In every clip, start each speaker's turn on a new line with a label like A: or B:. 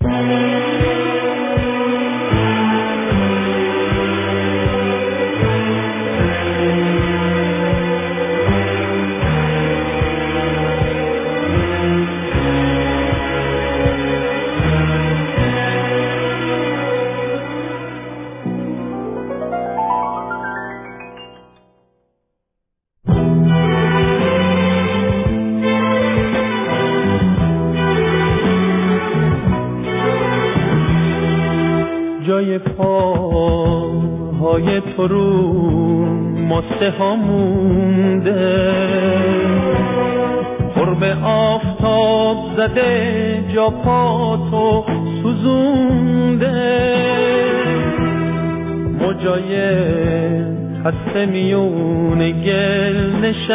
A: جای پاهای تو رو ماسه ها مونده، قرب آفتاب زده جا پا تو سوزونده، موجای خسته میون گل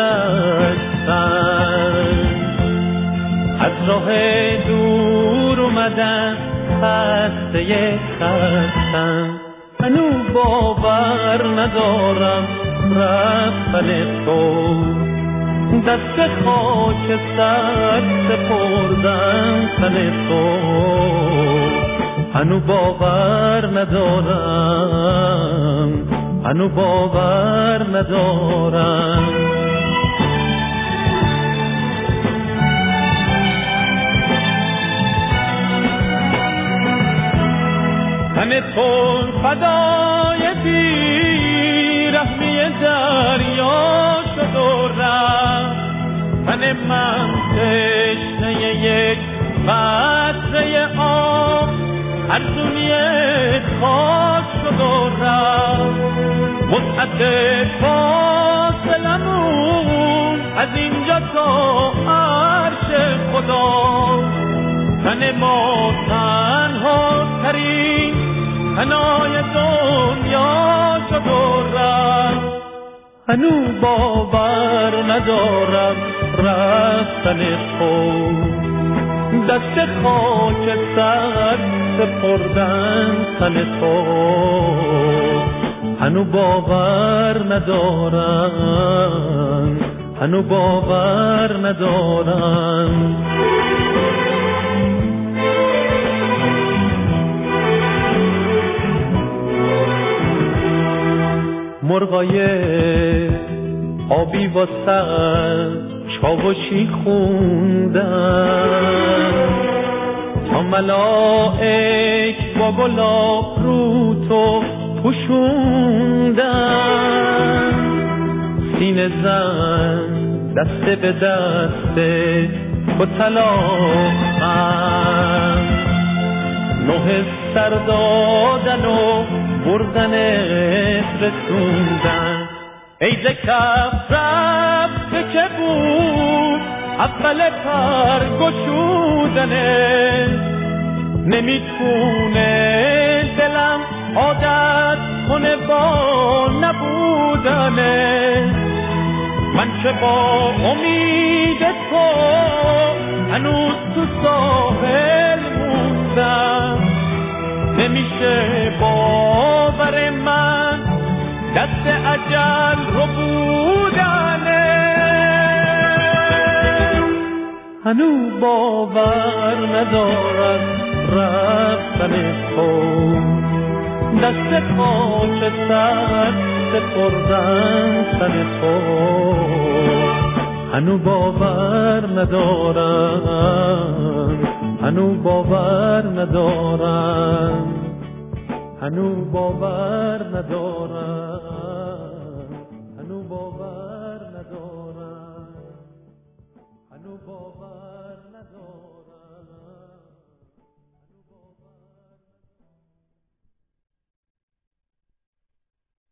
A: نشستن، از راه دور اومدن خسته خستم، هنو باور ندارم رفتن تو، دست خاک سر سپردم تن تو، هنو باور ندارم، هنو باور ندارم. تن تو فدای بی‌رحمی دریا شد و رفت، تن من تشنه یک قطره آب ارزوی خاک شد و رفت، وسعت فاصلمون از اینجا تا عرش خدا، تن ما تنها ترین تنهای دنیا شد و رفت، هنو باور ندارم رفتن تو، دست خاک سر سپردن تن تو، هنو باور ندارم، هنو باور ندارم. مرغای آبی واسه چاوشی خوندن، تا ملائک با گلاب رو تو پوشوندن، سینه زن دست به دست تو تلاقن، نوح سر دادن و بردنت رسوندن، ای ز کف رفته که بود اول پر گشودنه، نمیتونه دلم عادت کنه با نبودنه، من که با امید تو هنوز تو ساحل موندم، نمیشه باور من دست اجل رو بودنه، هنو باور ندارم رفتن تو، دست خاک سر سپردن تن تو، هنو باور ندارم، هنو باور ندارم، هنو باور ندارم.